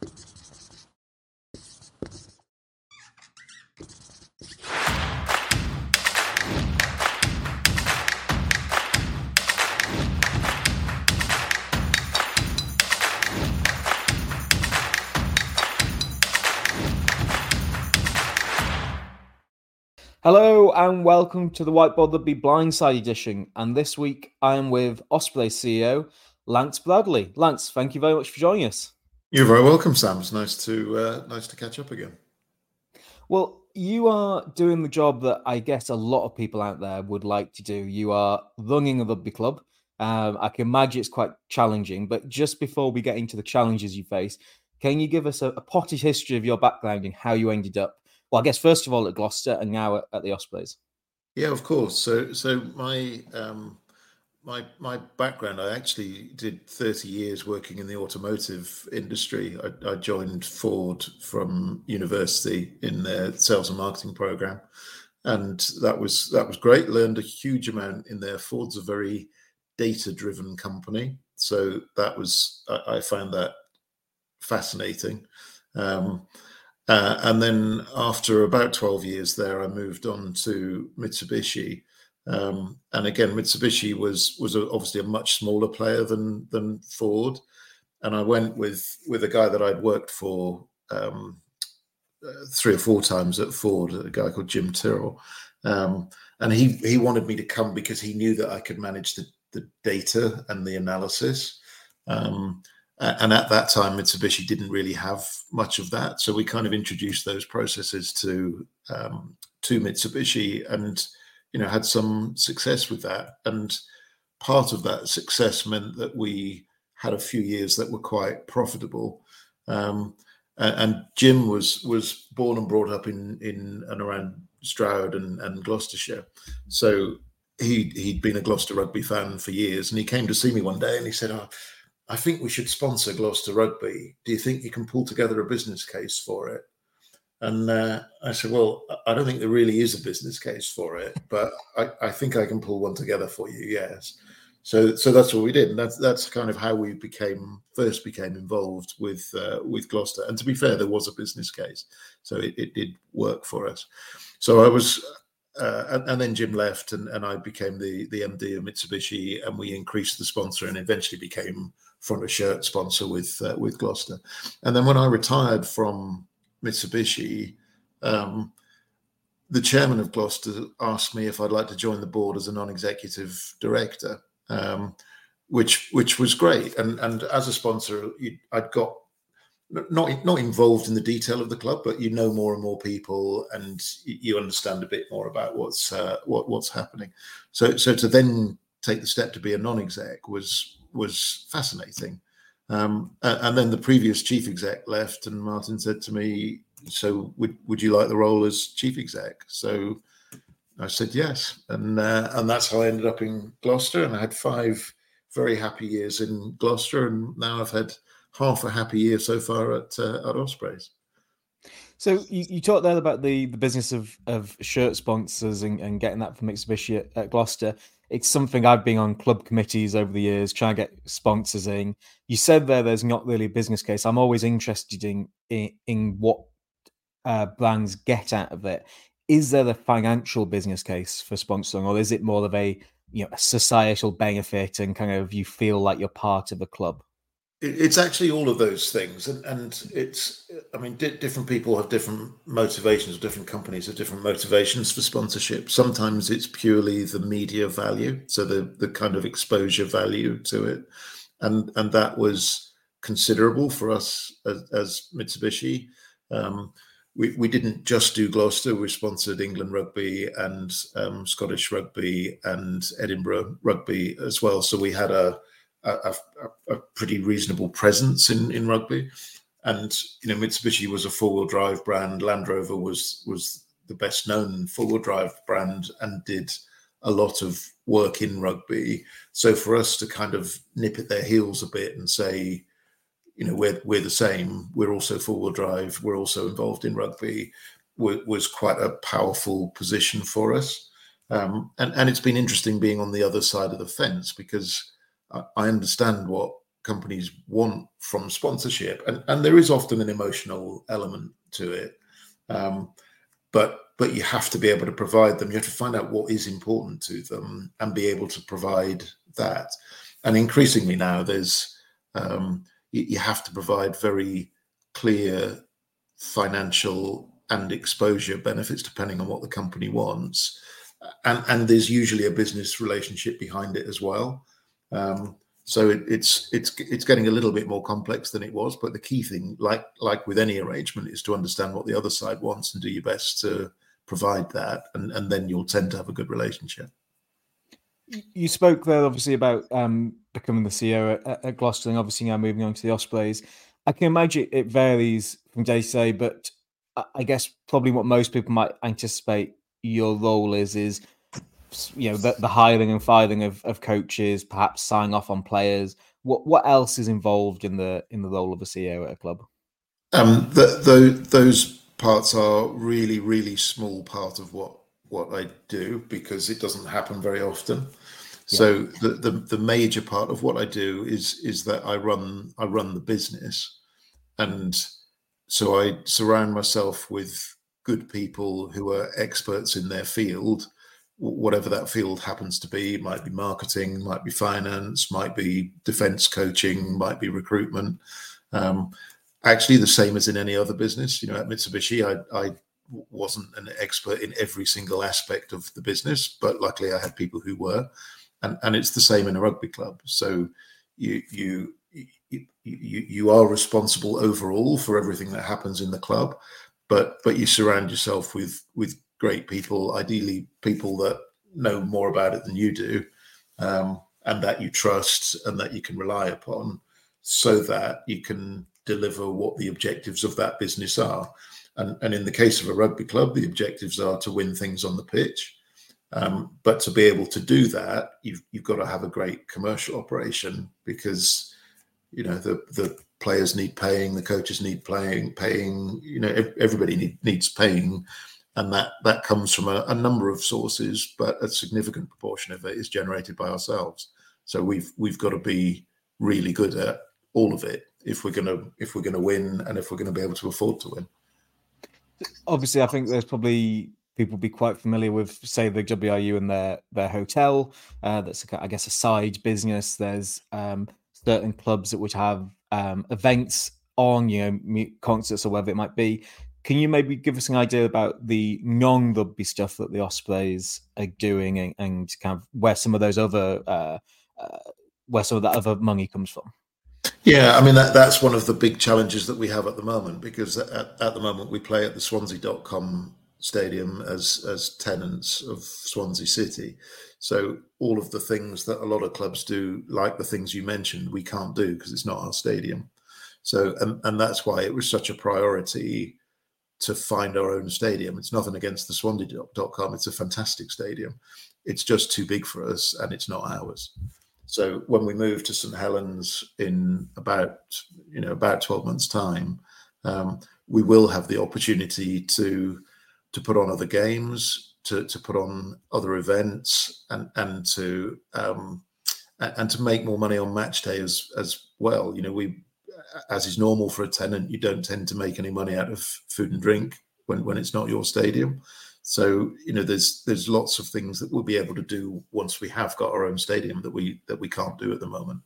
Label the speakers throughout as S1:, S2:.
S1: Hello and welcome to the Whiteboard Rugby Blindside edition. And this week I am with Osprey CEO Lance Bradley. Lance, thank you very much for joining us.
S2: You're very welcome, Sam. It's nice to catch up again.
S1: Well, you are doing the job that I guess a lot of people out there would like to do. You are running a rugby club. I can imagine it's quite challenging, but just before we get into the challenges you face, can you give us a potted history of your background and how you ended up, well, I guess first of all at Gloucester and now at the Ospreys?
S2: Yeah, of course. So my background, I actually did 30 years working in the automotive industry. I joined Ford from university in their sales and marketing program, and that was great. Learned a huge amount in there. Ford's a very data-driven company, so I found that fascinating. And then after about 12 years there, I moved on to Mitsubishi. And again, Mitsubishi was obviously a much smaller player than Ford. And I went with a guy that I'd worked for 3 or 4 times at Ford, a guy called Jim Tyrrell. And he wanted me to come because he knew that I could manage the data and the analysis. And at that time, Mitsubishi didn't really have much of that, so we kind of introduced those processes to Mitsubishi, and had some success with that. And part of that success meant that we had a few years that were quite profitable. And Jim was born and brought up in and around Stroud and Gloucestershire, so he'd been a Gloucester Rugby fan for years, and he came to see me one day and he said, "Oh, I think we should sponsor Gloucester Rugby. Do you think you can pull together a business case for it?" And I said, "Well, I don't think there really is a business case for it, but I think I can pull one together for you, yes." So that's what we did, and that's kind of how we first became involved with Gloucester. And to be fair, there was a business case, so it did work for us. So I was. And then Jim left, and I became the MD of Mitsubishi, and we increased the sponsor and eventually became front of shirt sponsor with Gloucester. And then when I retired from Mitsubishi, the chairman of Gloucester asked me if I'd like to join the board as a non-executive director, which was great. And as a sponsor, I'd got not involved in the detail of the club, but more and more people, and you understand a bit more about what's happening. So to then take the step to be a non-exec was fascinating. And then the previous chief exec left, and Martin said to me, "So would you like the role as chief exec?" So I said yes, and that's how I ended up in Gloucester. And I had 5 very happy years in Gloucester, and now I've had half a happy year so far at Ospreys.
S1: So you talked there about the business of shirt sponsors and getting that from Mitsubishi at Gloucester. It's something I've been on club committees over the years, trying to get sponsors in. You said there's not really a business case. I'm always interested in what brands get out of it. Is there a financial business case for sponsoring, or is it more of a societal benefit and kind of you feel like you're part of a club?
S2: It's actually all of those things, and it's, I mean, different people have different motivations, different companies have different motivations for sponsorship. Sometimes it's purely the media value, so the kind of exposure value to it, and that was considerable for us as Mitsubishi. We didn't just do Gloucester; we sponsored England Rugby and Scottish Rugby and Edinburgh Rugby as well. So we had a pretty reasonable presence in rugby, and Mitsubishi was a 4-wheel drive brand. Land Rover was the best known 4-wheel drive brand and did a lot of work in rugby. So for us to kind of nip at their heels a bit and say, we're the same, we're also 4-wheel drive, we're also involved in rugby, was quite a powerful position for us. And it's been interesting being on the other side of the fence, because I understand what companies want from sponsorship, and there is often an emotional element to it, but you have to be able to provide them. You have to find out what is important to them and be able to provide that. And increasingly now, there's you have to provide very clear financial and exposure benefits depending on what the company wants, and there's usually a business relationship behind it as well. So it's getting a little bit more complex than it was, but the key thing, like with any arrangement, is to understand what the other side wants and do your best to provide that, and then you'll tend to have a good relationship.
S1: You spoke there obviously about becoming the CEO at Gloucester, and obviously now moving on to the Ospreys. I can imagine it varies from day to day, but I guess probably what most people might anticipate your role is the hiring and firing of coaches, perhaps sign off on players. What else is involved in the role of a CEO at a club?
S2: Those parts are really, really small part of what I do, because it doesn't happen very often. Yeah. So the major part of what I do is that I run the business, and so I surround myself with good people who are experts in their field, whatever that field happens to be. It might be marketing, might be finance, might be defense coaching, might be recruitment. Actually, the same as in any other business. At Mitsubishi, I wasn't an expert in every single aspect of the business, but luckily I had people who were, and it's the same in a rugby club. So you are responsible overall for everything that happens in the club, but you surround yourself with great people, ideally people that know more about it than you do, and that you trust and that you can rely upon, so that you can deliver what the objectives of that business are. And in the case of a rugby club, the objectives are to win things on the pitch. But to be able to do that, you've got to have a great commercial operation, because the players need paying, the coaches need paying. Everybody needs paying, and that comes from a number of sources, but a significant proportion of it is generated by ourselves. So we've got to be really good at all of it if we're gonna win, and if we're going to be able to afford to win.
S1: Obviously, I think there's probably people be quite familiar with, say, the WRU and their hotel. That's, I guess, a side business. There's certain clubs that would have events on, concerts or whatever it might be. Can you maybe give us an idea about the non-rugby stuff that the Ospreys are doing, and kind of where some of those other where some of that other money comes from?
S2: Yeah, I mean, that's one of the big challenges that we have at the moment, because at the moment we play at the Swansea.com stadium as tenants of Swansea City. So all of the things that a lot of clubs do, like the things you mentioned, we can't do because it's not our stadium. So, and that's why it was such a priority to find our own stadium. It's nothing against the Swansea.com. It's a fantastic stadium. It's just too big for us, and it's not ours. So when we move to St Helens in about 12 months' time, we will have the opportunity to put on other games, to put on other events, and to make more money on match day as well. We, as is normal for a tenant, you don't tend to make any money out of food and drink when it's not your stadium. So there's lots of things that we'll be able to do once we have got our own stadium that we can't do at the moment.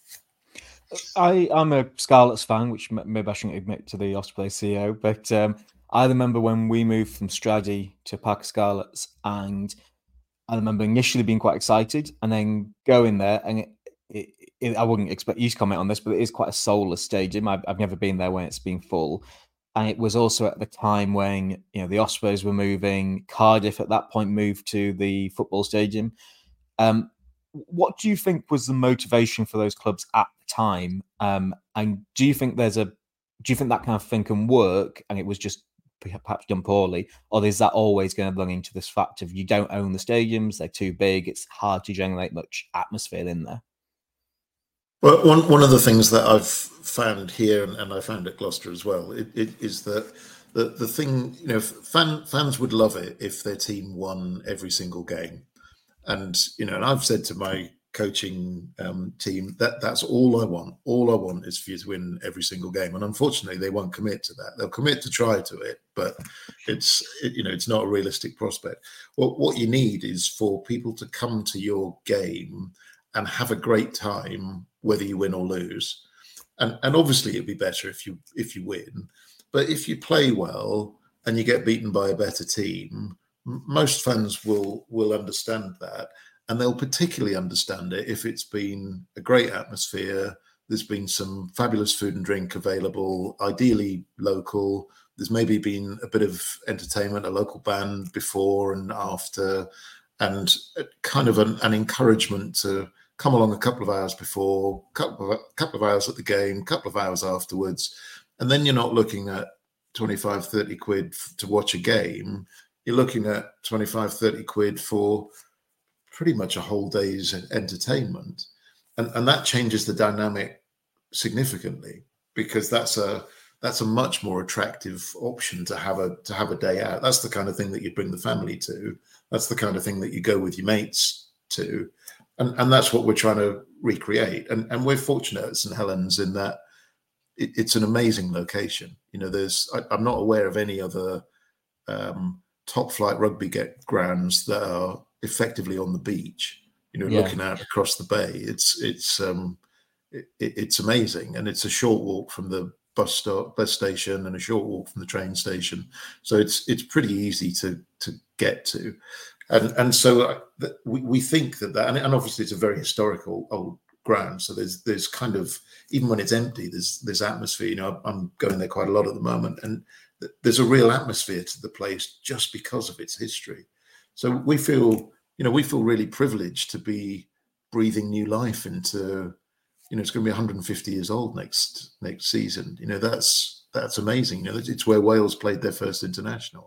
S1: I'm a Scarlets fan, which maybe I shouldn't admit to the Osprey CEO, but I remember when we moved from Stradey to Parc Scarlets, and I remember initially being quite excited, and then going there, and I wouldn't expect you to comment on this, but it is quite a soulless stadium. I've never been there when it's been full. And it was also at the time when the Ospreys were moving. Cardiff at that point moved to the football stadium. What do you think was the motivation for those clubs at the time? And do you think that kind of thing can work, and it was just perhaps done poorly, or is that always going to run into this fact of you don't own the stadiums, they're too big, it's hard to generate much atmosphere in there?
S2: Well, one of the things that I've found here, and I found at Gloucester as well, it is that the thing, fans would love it if their team won every single game. And, and I've said to my coaching team. That's all I want. All I want is for you to win every single game. And unfortunately, they won't commit to that. They'll commit to try to it, but it's not a realistic prospect. What you need is for people to come to your game and have a great time, whether you win or lose. And obviously, it'd be better if you win. But if you play well and you get beaten by a better team, most fans will understand that. And they'll particularly understand it if it's been a great atmosphere. There's been some fabulous food and drink available, ideally local. There's maybe been a bit of entertainment, a local band before and after, and kind of an encouragement to come along a couple of hours before, couple of hours at the game, couple of hours afterwards. And then you're not looking at 25, 30 quid to watch a game. You're looking at 25, 30 quid for pretty much a whole day's entertainment, and that changes the dynamic significantly, because that's a much more attractive option to have a day out. That's the kind of thing that you bring the family to. That's the kind of thing that you go with your mates to, and that's what we're trying to recreate. And we're fortunate at St Helens in that it's an amazing location. I'm not aware of any other top flight rugby grounds that are effectively on the beach, looking out across the bay. It's amazing, and it's a short walk from the bus station and a short walk from the train station, so it's pretty easy to get to, and so we think that and obviously it's a very historical old ground, so there's kind of, even when it's empty, there's atmosphere. I'm going there quite a lot at the moment, and there's a real atmosphere to the place just because of its history. So we feel really privileged to be breathing new life into, it's going to be 150 years old next season. That's amazing. It's where Wales played their first international.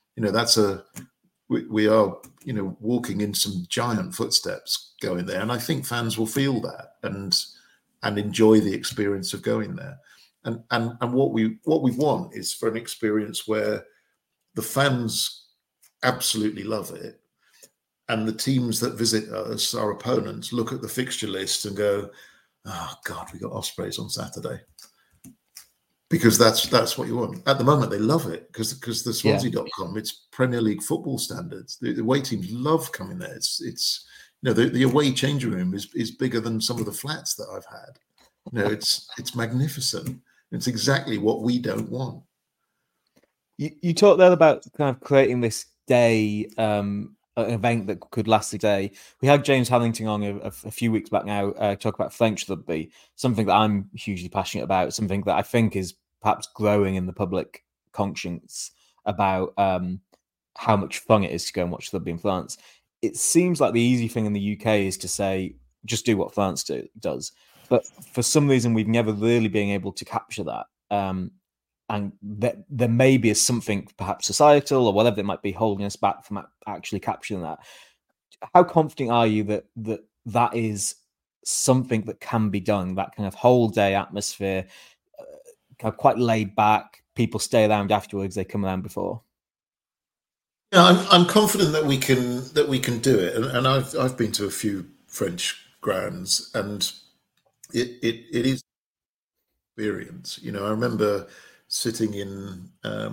S2: We are, walking in some giant footsteps going there. And I think fans will feel that and enjoy the experience of going there. And what we want is for an experience where the fans absolutely love it, and the teams that visit us, our opponents, look at the fixture list and go, "Oh God, we got Ospreys on Saturday," because that's what you want. At the moment, they love it because the Swansea.com, it's Premier League football standards. The away teams love coming there. It's the away changing room is bigger than some of the flats that I've had. It's magnificent. It's exactly what we don't want.
S1: You talked there about kind of creating this day, an event that could last a day. We had James Hannington on a few weeks back now, talk about French rugby, something that I'm hugely passionate about, something that I think is perhaps growing in the public conscience about how much fun it is to go and watch rugby in France. It seems like the easy thing in the UK is to say, just do what France does. But for some reason, we've never really been able to capture that. And there maybe is something perhaps societal or whatever it might be holding us back from actually capturing that. How confident are you that is something that can be done, that kind of whole day atmosphere, kind of quite laid back, people stay around afterwards, they come around before?
S2: Yeah, I'm confident that we can do it. And I've been to a few French grounds, and it is experience. I remember sitting in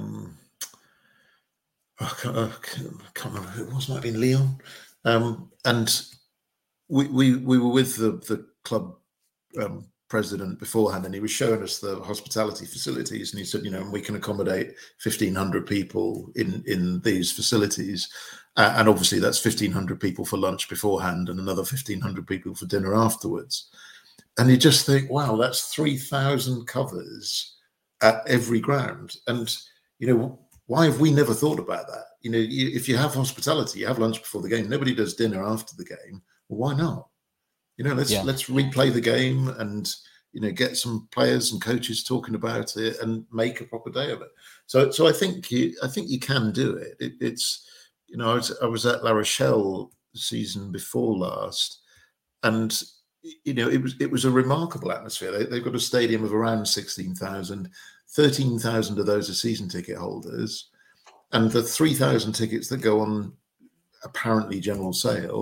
S2: I can't remember who it was, might have been Lyon, and we were with the club president beforehand, and he was showing us the hospitality facilities, and he said, we can accommodate 1,500 people in these facilities, and obviously that's 1,500 people for lunch beforehand and another 1,500 people for dinner afterwards. And you just think, wow, that's 3,000 covers at every ground. And, why have we never thought about that? If you have hospitality, you have lunch before the game, nobody does dinner after the game. Well, why not? Let's replay the game and, get some players and coaches talking about it and make a proper day of it. So I think you can do it. It's, I was at La Rochelle the season before last, and it was a remarkable atmosphere. They've got a stadium of around 16,000. 13,000 of those are season ticket holders, and the 3,000 tickets that go on apparently general sale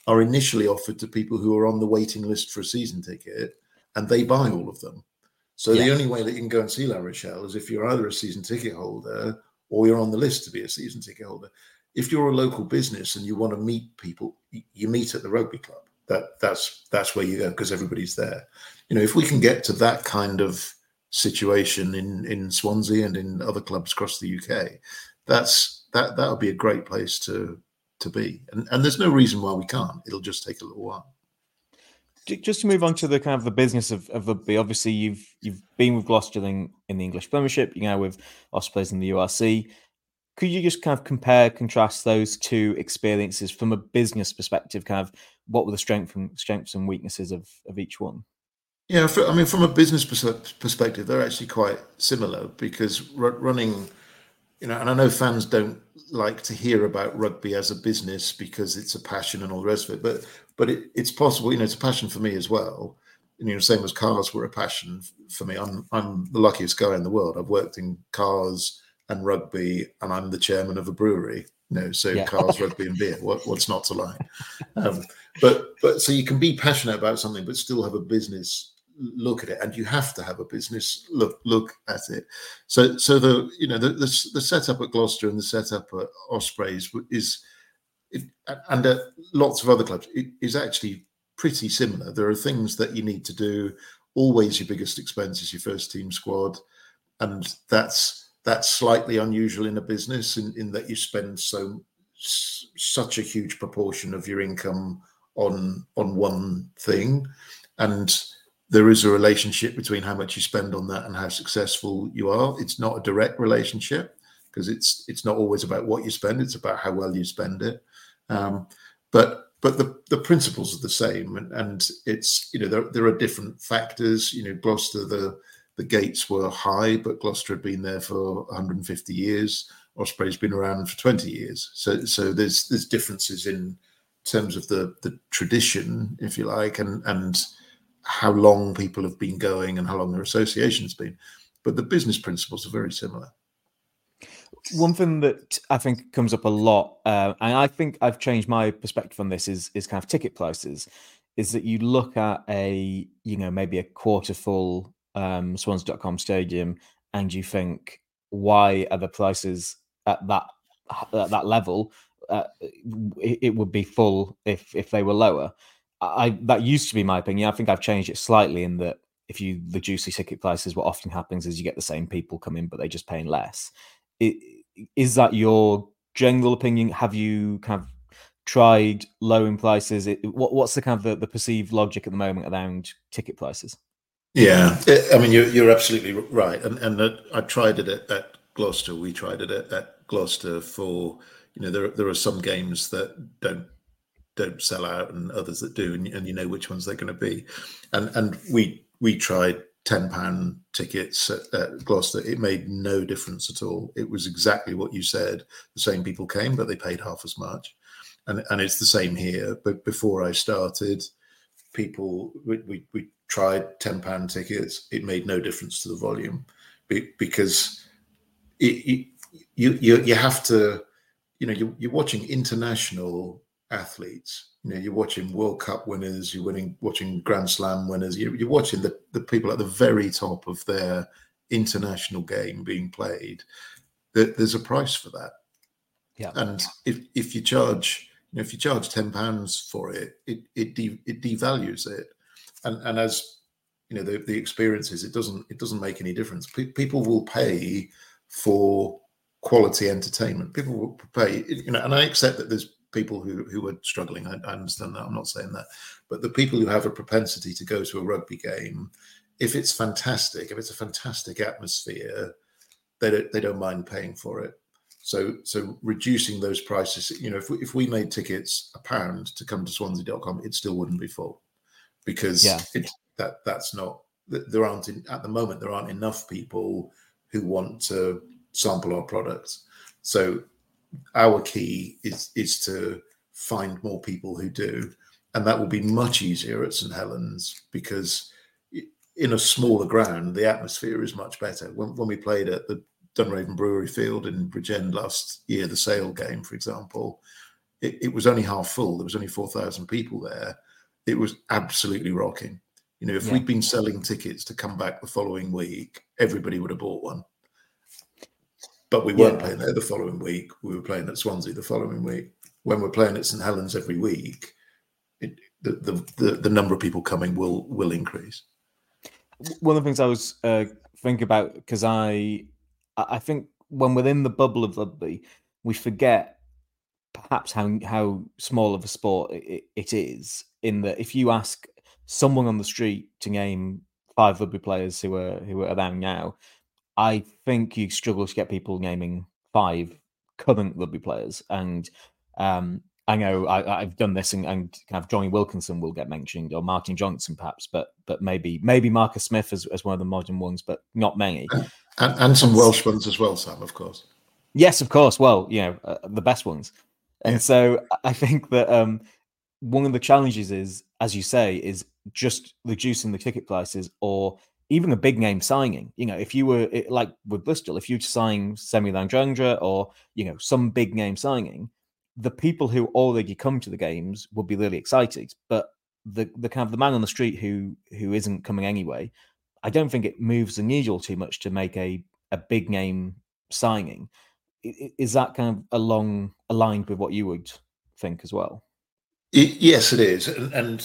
S2: are initially offered to people who are on the waiting list for a season ticket, and they buy all of them. So the only way that you can go and see La Rochelle is if you're either a season ticket holder or you're on the list to be a season ticket holder. If you're a local business and you want to meet people, you meet at the rugby club. That's where you go, because everybody's there. If we can get to that kind of situation in Swansea and in other clubs across the UK, that would be a great place to be. And there's no reason why we can't. It'll just take a little while.
S1: Just to move on to the kind of the business of rugby, obviously you've been with Gloucester in the English Premiership, you're now with Ospreys in the URC. Could you just kind of contrast those two experiences from a business perspective? Kind of what were the strengths and weaknesses of each one?
S2: Yeah, from a business perspective, they're actually quite similar, because running, and I know fans don't like to hear about rugby as a business because it's a passion and all the rest of it, but it's possible. It's a passion for me as well. Same as cars were a passion for me. I'm the luckiest guy in the world. I've worked in cars and rugby, and I'm the chairman of a brewery. Cars, rugby, and beer. What's not to like? But so you can be passionate about something, but still have a business look at it, and you have to have a business look at it. So the setup at Gloucester and the setup at Ospreys and at lots of other clubs is actually pretty similar. There are things that you need to do. Always your biggest expense is your first team squad, and that's slightly unusual in a business in that you spend such a huge proportion of your income on one thing, and there is a relationship between how much you spend on that and how successful you are. It's not a direct relationship, because it's not always about what you spend; it's about how well you spend it. But the principles are the same, and it's there are different factors. Gloucester, the gates were high, but Gloucester had been there for 150 years. Osprey's been around for 20 years. So there's differences in terms of the tradition, if you like, and how long people have been going and how long their association's been. But the business principles are very similar.
S1: One thing that I think comes up a lot, and I think I've changed my perspective on this, is kind of ticket prices. Is that you look at maybe a quarter full Swansea.com stadium, and you think, why are the prices at that level? It would be full if they were lower. That used to be my opinion. I think I've changed it slightly in that if you reduce the ticket prices, what often happens is you get the same people come in, but they're just paying less. Is that your general opinion? Have you kind of tried lowering prices? What's the kind of the perceived logic at the moment around ticket prices?
S2: Yeah, you're absolutely right, and I tried it at Gloucester. We tried it at Gloucester for there are some games that don't sell out and others that do, and you know which ones they're going to be, and we tried £10 tickets at Gloucester. It made no difference at all. It was exactly what you said. The same people came, but they paid half as much, and it's the same here. But before I started, we tried £10 tickets. It made no difference to the volume, because you have to, you're watching international athletes. You're watching World Cup winners. You're watching Grand Slam winners. You're watching the people at the very top of their international game being played. There's a price for that.
S1: Yeah.
S2: And if you charge £10 for it, it devalues it. And as the experiences, it doesn't make any difference. People will pay for quality entertainment. People will pay, and I accept that there's people who are struggling. I understand that. I'm not saying that. But the people who have a propensity to go to a rugby game, if it's fantastic, if it's a fantastic atmosphere, they don't mind paying for it. So reducing those prices, if we made tickets £1 to come to Swansea.com, it still wouldn't be full, because that's not, there aren't at the moment, there aren't enough people who want to sample our products. So our key is to find more people who do, and that will be much easier at St Helens, because in a smaller ground the atmosphere is much better. When we played at the Dunraven Brewery Field in Bridgend last year, the Sale game, for example, it was only half full. There was only 4,000 people there. It was absolutely rocking. You know, if we'd been selling tickets to come back the following week, everybody would have bought one. But we weren't playing there the following week. We were playing at Swansea the following week. When we're playing at St Helens every week, the number of people coming will increase.
S1: One of the things I was thinking about, because I think when within the bubble of rugby, we forget perhaps how small of a sport it is. In that, if you ask someone on the street to name 5 rugby players who are around now, I think you struggle to get people naming 5 current rugby players. And I know I've done this, and kind of Johnny Wilkinson will get mentioned, or Martin Johnson perhaps, but maybe Marcus Smith as one of the modern ones, but not many.
S2: And some Welsh ones as well, Sam, of course.
S1: Yes, of course. Well, the best ones. And so I think that one of the challenges is, as you say, is just reducing the ticket prices, or even a big name signing. If you were like with Bristol, if you were to sign Semi Radradra or some big name signing, the people who already come to the games would be really excited. But the kind of the man on the street who isn't coming anyway, I don't think it moves the needle too much to make a big name signing. Is that kind of aligned with what you would think as well?
S2: Yes, it is. And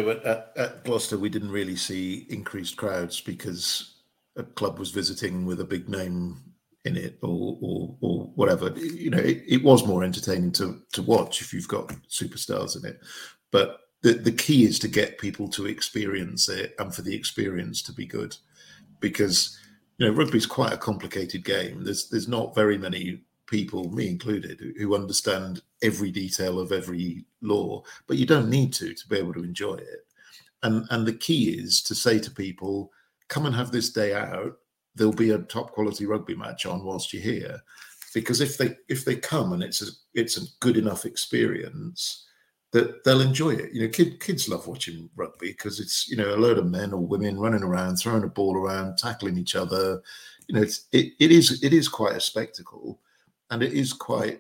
S2: at Gloucester, we didn't really see increased crowds because a club was visiting with a big name in it or whatever. It was more entertaining to watch if you've got superstars in it. But the key is to get people to experience it, and for the experience to be good, because rugby is quite a complicated game. There's not very many people, me included, who understand every detail of every law, but you don't need to be able to enjoy it. And the key is to say to people, come and have this day out. There'll be a top quality rugby match on whilst you're here, because if they come and it's a good enough experience, that they'll enjoy it. Kids love watching rugby because it's a load of men or women running around, throwing a ball around, tackling each other. It is quite a spectacle. And it is quite,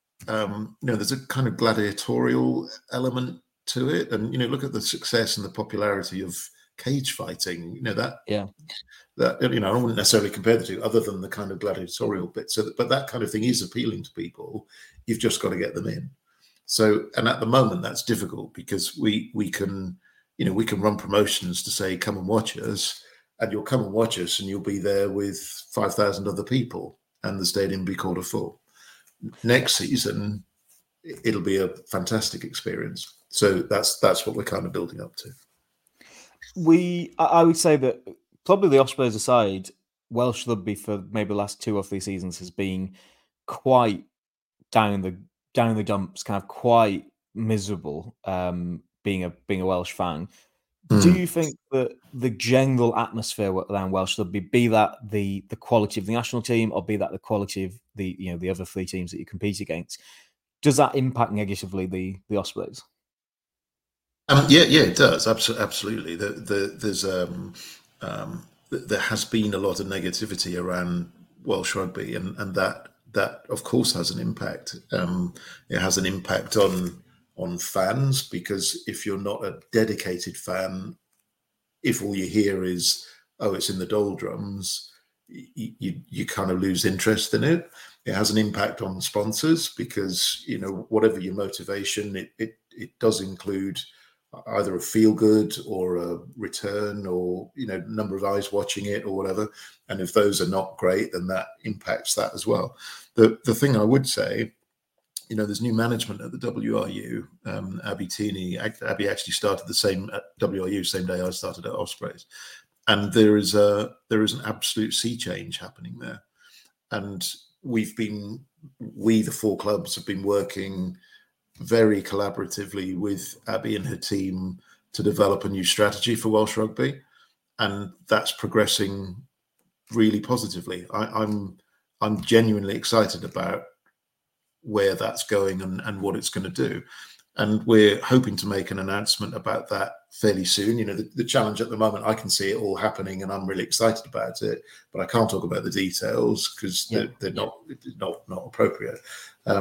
S2: there's a kind of gladiatorial element to it. And, look at the success and the popularity of cage fighting, I wouldn't necessarily compare the two other than the kind of gladiatorial bit. But that kind of thing is appealing to people. You've just got to get them in. So, and at the moment that's difficult because we can run promotions to say, come and watch us, and you'll come and watch us and you'll be there with 5,000 other people and the stadium be quarter full. Next season, it'll be a fantastic experience. So that's what we're kind of building up to.
S1: I would say that probably the Ospreys aside, Welsh rugby for maybe the last 2 or 3 seasons has been quite down in the dumps, kind of quite miserable. Being a Welsh fan. Do you think that the general atmosphere around Welsh rugby, be that the quality of the national team or be that the quality of the other 3 teams that you compete against, does that impact negatively the Ospreys?
S2: Yeah, it does. Absolutely. There has been a lot of negativity around Welsh rugby, and that of course has an impact. It has an impact on fans, because if you're not a dedicated fan, if all you hear is, oh, it's in the doldrums, you kind of lose interest in it. It has an impact on sponsors because, whatever your motivation, it does include either a feel good or a return or, number of eyes watching it or whatever. And if those are not great, then that impacts that as well. The thing I would say, there's new management at the WRU. Abby Teeney. Abby actually started the same at WRU, same day I started at Ospreys, and there is an absolute sea change happening there. And we, the 4 clubs, have been working very collaboratively with Abby and her team to develop a new strategy for Welsh rugby, and that's progressing really positively. I'm genuinely excited about where that's going and what it's going to do. And we're hoping to make an announcement about that fairly soon. The challenge at the moment, I can see it all happening and I'm really excited about it, but I can't talk about the details because they're not appropriate.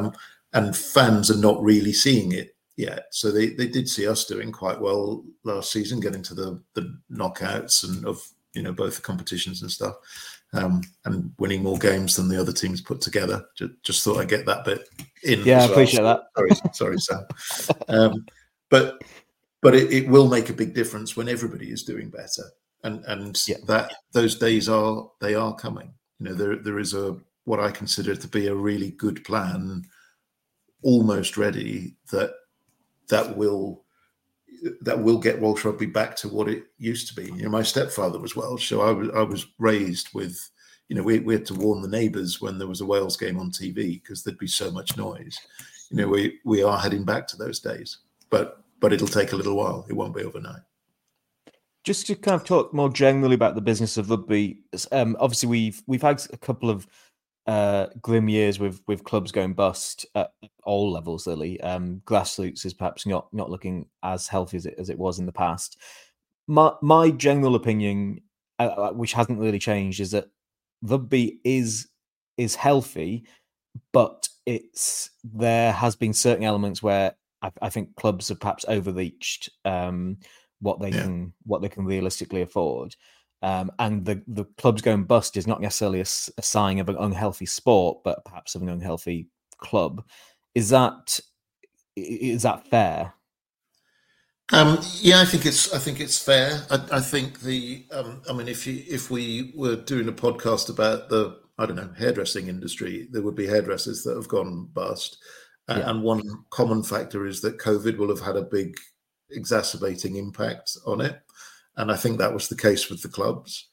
S2: and fans are not really seeing it yet. So they did see us doing quite well last season, getting to the knockouts and of both the competitions and stuff, and winning more games than the other teams put together. Just thought I'd get that bit in.
S1: Yeah,
S2: as
S1: I
S2: well.
S1: appreciate that.
S2: Sorry, Sam. But it will make a big difference when everybody is doing better, and that those days are coming. There is what I consider to be a really good plan, almost ready, that will get Welsh rugby back to what it used to be. My stepfather was Welsh, so I was raised with, we had to warn the neighbours when there was a Wales game on TV because there'd be so much noise. We are heading back to those days, but it'll take a little while. It won't be overnight.
S1: Just to kind of talk more generally about the business of rugby, obviously we've had a couple of grim years with clubs going bust at all levels. Really, grassroots is perhaps not looking as healthy as it was in the past. My general opinion, which hasn't really changed, is that rugby is healthy, but there has been certain elements where I think clubs have perhaps overreached what they can realistically afford. And the clubs going bust is not necessarily a sign of an unhealthy sport, but perhaps of an unhealthy club. Is that fair?
S2: Yeah, I think it's fair. I think if we were doing a podcast about the hairdressing industry, there would be hairdressers that have gone bust, and one common factor is that COVID will have had a big exacerbating impact on it. And I think that was the case with the clubs.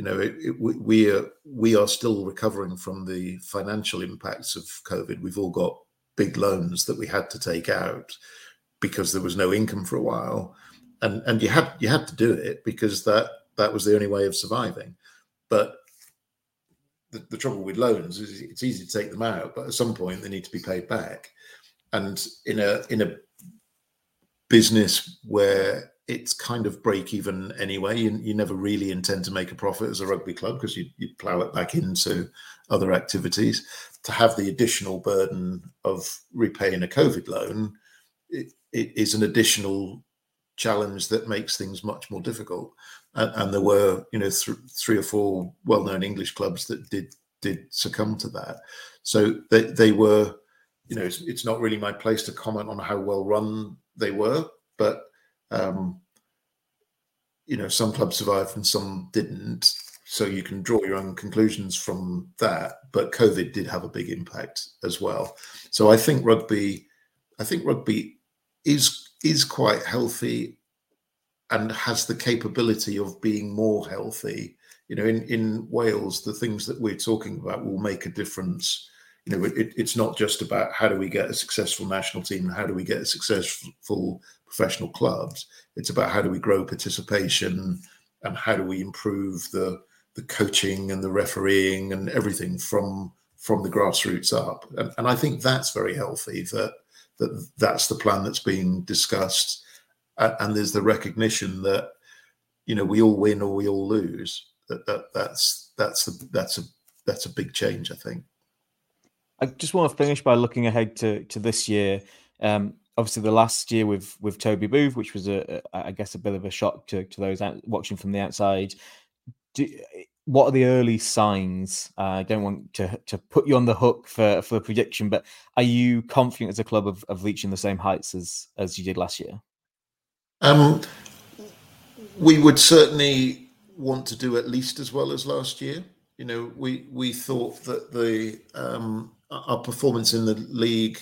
S2: We are still recovering from the financial impacts of COVID. We've all got big loans that we had to take out because there was no income for a while, and you had to do it because that was the only way of surviving. But the trouble with loans is it's easy to take them out, but at some point they need to be paid back. And in a business where it's kind of break even anyway, you never really intend to make a profit as a rugby club because you plow it back into other activities. To have the additional burden of repaying a COVID loan, it is an additional challenge that makes things much more difficult. And there were, 3 or 4 well-known English clubs that did succumb to that. So they were, it's not really my place to comment on how well run they were, but some clubs survived and some didn't. So you can draw your own conclusions from that. But COVID did have a big impact as well. So I think rugby is quite healthy and has the capability of being more healthy. In Wales, the things that we're talking about will make a difference. It's not just about how do we get a successful national team and how do we get a successful professional clubs. It's about how do we grow participation and how do we improve the coaching and the refereeing and everything from the grassroots up. And I think that's very healthy, that's the plan that's being discussed. And there's the recognition that, we all win or we all lose. That's a big change, I think.
S1: I just want to finish by looking ahead to this year. Obviously, the last year with Toby Booth, which was I guess a bit of a shock to those watching from the outside. What are the early signs? I don't want to put you on the hook for a prediction, but are you confident as a club of reaching the same heights as you did last year?
S2: We would certainly want to do at least as well as last year. We thought that our performance in the league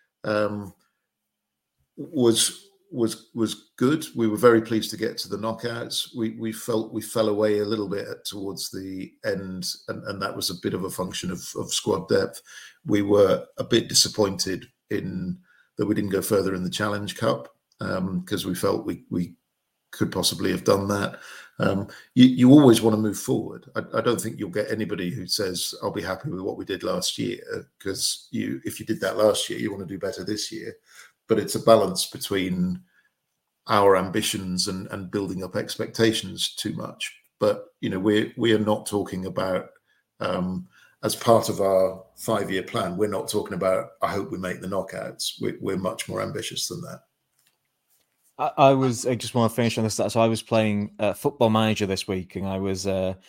S2: was good. We were very pleased to get to the knockouts. We felt we fell away a little bit towards the end, and that was a bit of a function of squad depth. We were a bit disappointed in that we didn't go further in the Challenge Cup because we felt we could possibly have done that. You always want to move forward. I don't think you'll get anybody who says, I'll be happy with what we did last year, because if you did that last year, you want to do better this year. But it's a balance between our ambitions and building up expectations too much. But, we are not talking about a as part of our 5-year plan, we're not talking about, I hope we make the knockouts. We're much more ambitious than that.
S1: I just want to finish on this. So I was playing Football Manager this week, and I was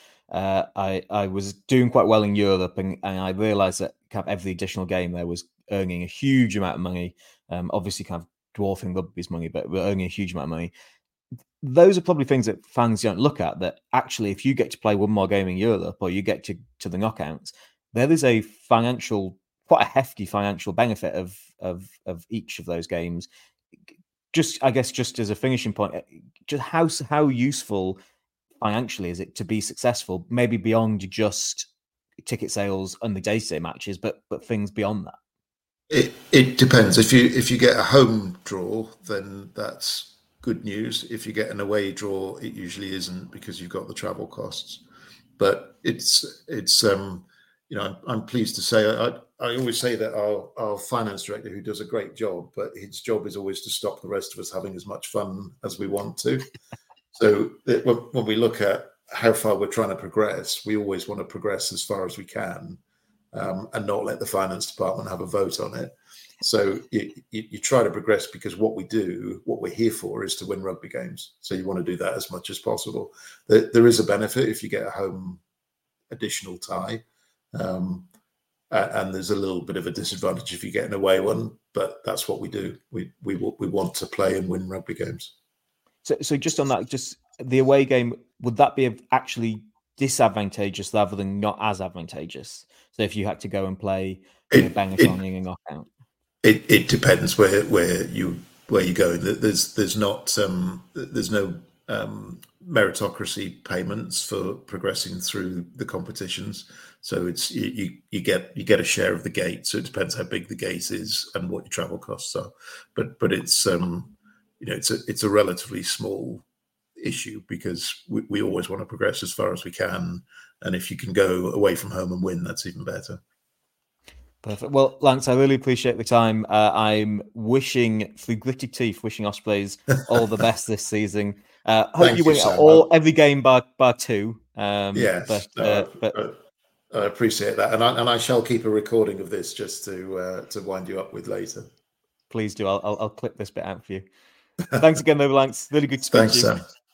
S1: doing quite well in Europe, and I realised that kind of every additional game there was earning a huge amount of money. Obviously, kind of dwarfing rugby's money, but we're earning a huge amount of money. Those are probably things that fans don't look at. That actually, if you get to play one more game in Europe, or you get to the knockouts, there is a quite a hefty financial benefit of each of those games. Just, I guess, just as a finishing point, just how useful financially is it to be successful? Maybe beyond just ticket sales and the day-to-day matches, but things beyond that.
S2: It depends. If you get a home draw, then that's good news. If you get an away draw, it usually isn't, because you've got the travel costs. But it's I'm pleased to say, I always say that our finance director, who does a great job, but his job is always to stop the rest of us having as much fun as we want to. So when we look at how far we're trying to progress, we always want to progress as far as we can, and not let the finance department have a vote on it. So you try to progress, because what we're here for is to win rugby games. So you want to do that as much as possible. There is a benefit if you get a home additional tie. And there's a little bit of a disadvantage if you get an away one, but that's what we do. We want to play and win rugby games.
S1: So just on that, just the away game, would that be actually disadvantageous rather than not as advantageous? So if you had to go and play Benetton in a knockout,
S2: it depends where you go. There's no meritocracy payments for progressing through the competitions. So it's you get a share of the gate. So it depends how big the gate is and what your travel costs are. But it's it's a relatively small issue, because we always want to progress as far as we can. And if you can go away from home and win, that's even better.
S1: Perfect. Well, Lance, I really appreciate the time. I'm wishing, through gritted teeth, Ospreys all the best this season. Hope you win every game bar 2.
S2: Yes, but I appreciate that, and I shall keep a recording of this just to wind you up with later.
S1: Please do. I'll clip this bit out for you. Thanks again, though, Lance. Really good to speak to you.
S2: Thanks, Sam.